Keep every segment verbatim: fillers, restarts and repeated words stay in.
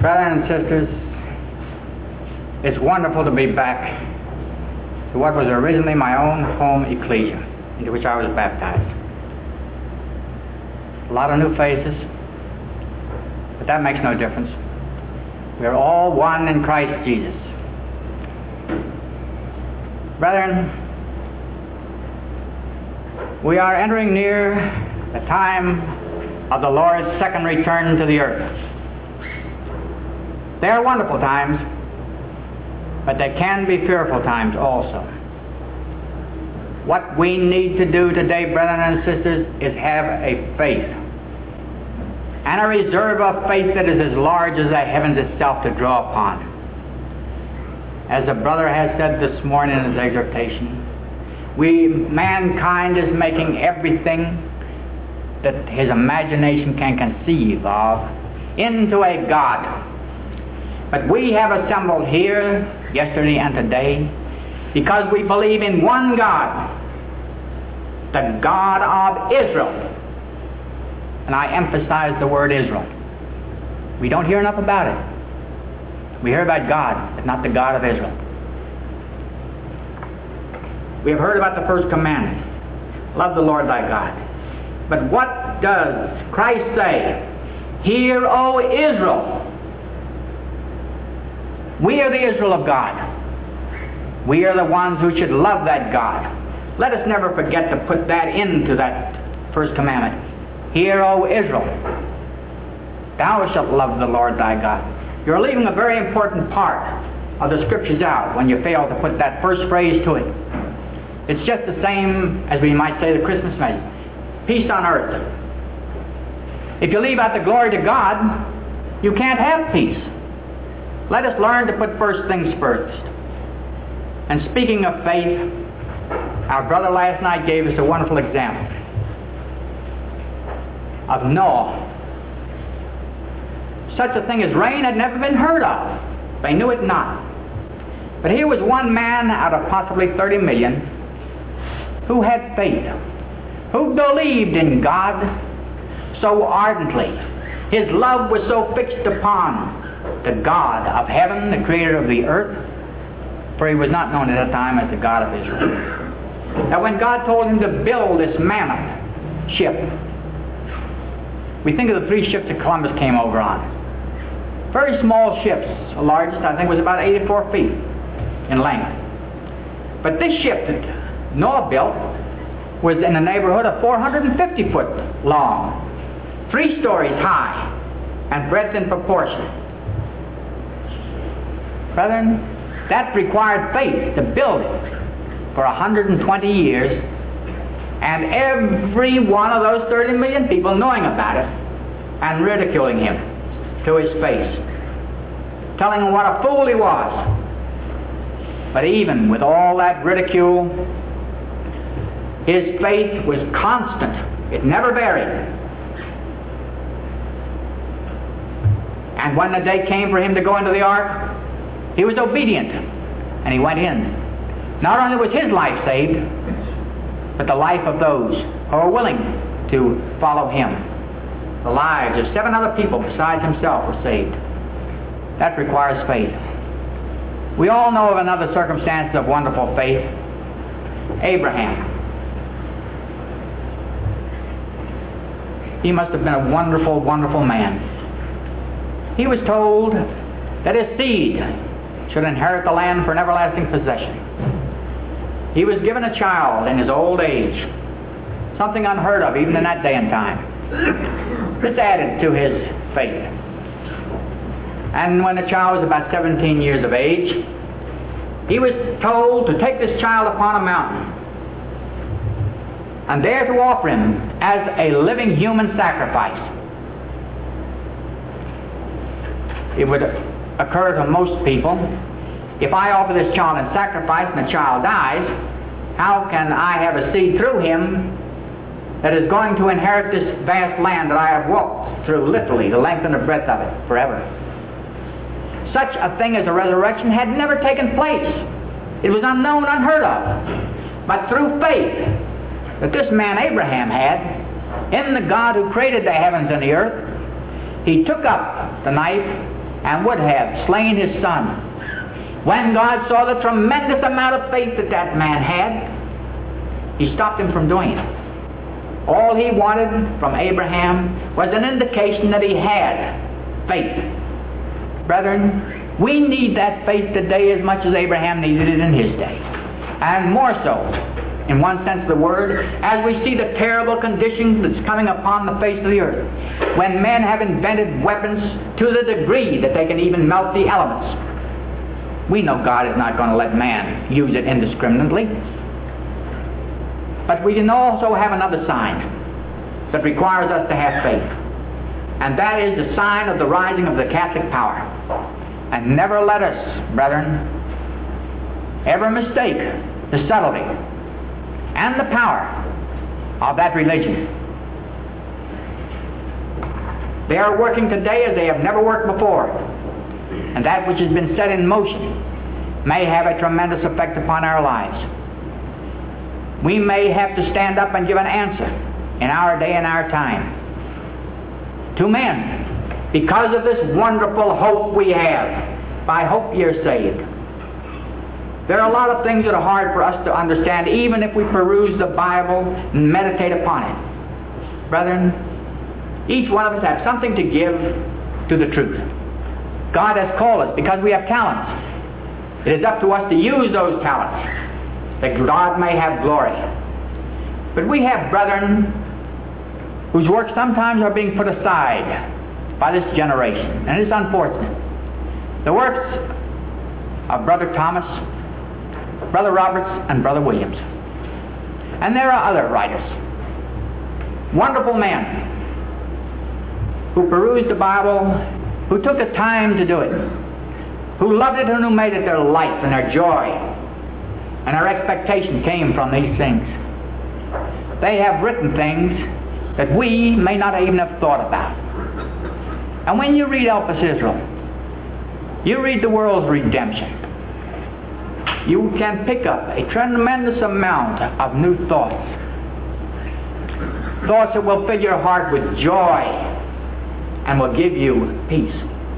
Brothers and sisters, it's wonderful to be back to what was originally my own home ecclesia, into which I was baptized. A lot of new faces, but that makes no difference. We're all one in Christ Jesus. Brethren, we are entering near the time of the Lord's second return to the earth. They are wonderful times, but they can be fearful times also. What we need to do today, brethren and sisters, is have a faith, and a reserve of faith that is as large as the heavens itself to draw upon. As the brother has said this morning in his exhortation, we, mankind is making everything that his imagination can conceive of into a God. But we have assembled here, yesterday and today, because we believe in one God, the God of Israel. And I emphasize the word Israel. We don't hear enough about it. We hear about God, but not the God of Israel. We have heard about the first commandment, love the Lord thy God. But what does Christ say? Hear, O Israel. We are the Israel of God. We are the ones who should love that God. Let us never forget to put that into that first commandment. Hear, O Israel, thou shalt love the Lord thy God. You're leaving a very important part of the Scriptures out when you fail to put that first phrase to it. It's just the same as we might say the Christmas message. Peace on earth. If you leave out the glory to God, you can't have peace. Let us learn to put first things first. And speaking of faith, our brother last night gave us a wonderful example of Noah. Such a thing as rain had never been heard of. They knew it not. But here was one man out of possibly thirty million who had faith, who believed in God so ardently. His love was so fixed upon the God of heaven, the creator of the earth, for he was not known at that time as the God of Israel. Now when God told him to build this mammoth ship, we think of the three ships that Columbus came over on. Very small ships. The largest, I think, was about eighty-four feet in length. But this ship that Noah built was in the neighborhood of four hundred fifty foot long, three stories high, and breadth in proportion. Brethren, that required faith to build it for one hundred twenty years, and every one of those thirty million people knowing about it and ridiculing him to his face, telling him what a fool he was. But even with all that ridicule, his faith was constant. It never varied. And when the day came for him to go into the ark, he was obedient, and he went in. Not only was his life saved, but the life of those who were willing to follow him. The lives of seven other people besides himself were saved. That requires faith. We all know of another circumstance of wonderful faith. Abraham. He must have been a wonderful, wonderful man. He was told that his seed should inherit the land for an everlasting possession. He was given a child in his old age, something unheard of even in that day and time. This added to his faith. And when the child was about seventeen years of age, he was told to take this child upon a mountain and there to offer him as a living human sacrifice. It would occur to most people, if I offer this child in sacrifice and the child dies, how can I have a seed through him that is going to inherit this vast land that I have walked through, literally, the length and the breadth of it, forever? Such a thing as a resurrection had never taken place. It was unknown, unheard of. But through faith that this man Abraham had in the God who created the heavens and the earth, he took up the knife and would have slain his son. When God saw the tremendous amount of faith that that man had, he stopped him from doing it. All he wanted from Abraham was an indication that he had faith. Brethren, we need that faith today as much as Abraham needed it in his day. And more so, in one sense of the word, as we see the terrible conditions that's coming upon the face of the earth, when men have invented weapons to the degree that they can even melt the elements. We know God is not going to let man use it indiscriminately. But we can also have another sign that requires us to have faith. And that is the sign of the rising of the Catholic power. And never let us, brethren, ever mistake the subtlety and the power of that religion. They are working today as they have never worked before. And that which has been set in motion may have a tremendous effect upon our lives. We may have to stand up and give an answer in our day and our time to men because of this wonderful hope we have. By hope you're saved. There are a lot of things that are hard for us to understand, even if we peruse the Bible and meditate upon it. Brethren, each one of us has something to give to the truth. God has called us because we have talents. It is up to us to use those talents, that God may have glory. But we have brethren whose works sometimes are being put aside by this generation, and it's unfortunate. The works of Brother Thomas, Brother Roberts, and Brother Williams. And there are other writers, wonderful men, who perused the Bible, who took the time to do it, who loved it and who made it their life and their joy. And our expectation came from these things. They have written things that we may not even have thought about. And when you read Elpis Israel, you read the world's redemption, you can pick up a tremendous amount of new thoughts. Thoughts that will fill your heart with joy and will give you peace.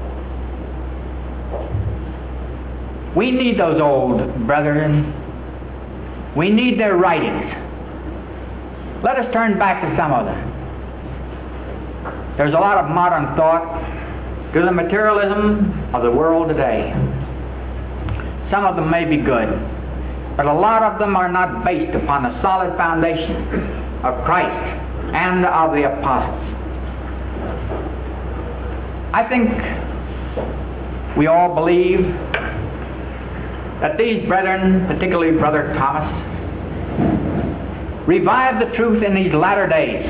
We need those old brethren. We need their writings. Let us turn back to some of them. There's a lot of modern thought to the materialism of the world today. Some of them may be good, but a lot of them are not based upon the solid foundation of Christ and of the apostles. I think we all believe that these brethren, particularly Brother Thomas, revived the truth in these latter days.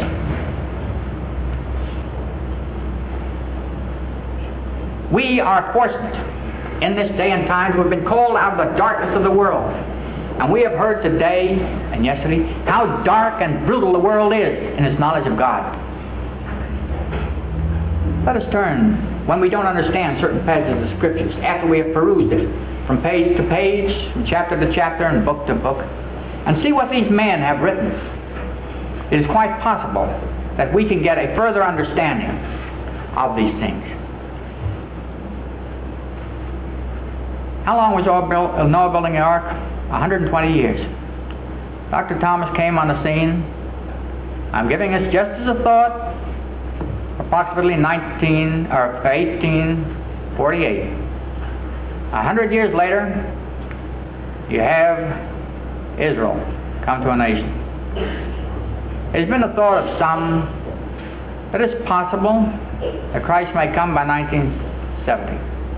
We are fortunate in this day and time to have been called out of the darkness of the world. And we have heard today and yesterday how dark and brutal the world is in its knowledge of God. Let us turn, when we don't understand certain passages of Scriptures, after we have perused it, from page to page, from chapter to chapter, and book to book, and see what these men have written. It is quite possible that we can get a further understanding of these things. How long was Noah building the ark? one hundred twenty years. Doctor Thomas came on the scene. I'm giving us just as a thought, approximately nineteen or eighteen forty-eight. A hundred years later, you have Israel come to a nation. There's been a thought of some that it's possible that Christ may come by nineteen seventy.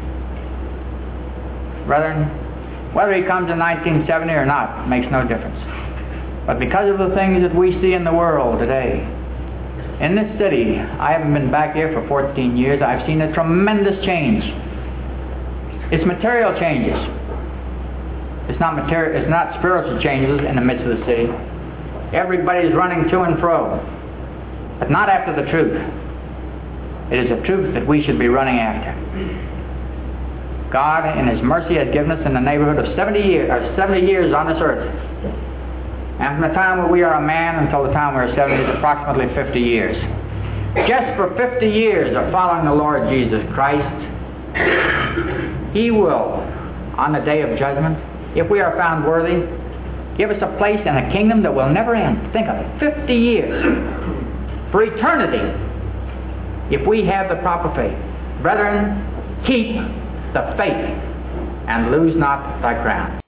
Brethren, whether he comes in nineteen seventy or not makes no difference. But because of the things that we see in the world today, in this city, I haven't been back here for fourteen years, I've seen a tremendous change. It's material changes. It's not material, it's not spiritual changes in the midst of the city. Everybody's running to and fro, but not after the truth. It is a truth that we should be running after. God, in His mercy, has given us in the neighborhood of seventy years, or seventy years on this earth. And from the time when we are a man until the time we are seventy is approximately fifty years. Just for fifty years of following the Lord Jesus Christ, He will, on the day of judgment, if we are found worthy, give us a place in a kingdom that will never end. Think of it, fifty years, for eternity, if we have the proper faith. Brethren, keep the faith and lose not thy crown.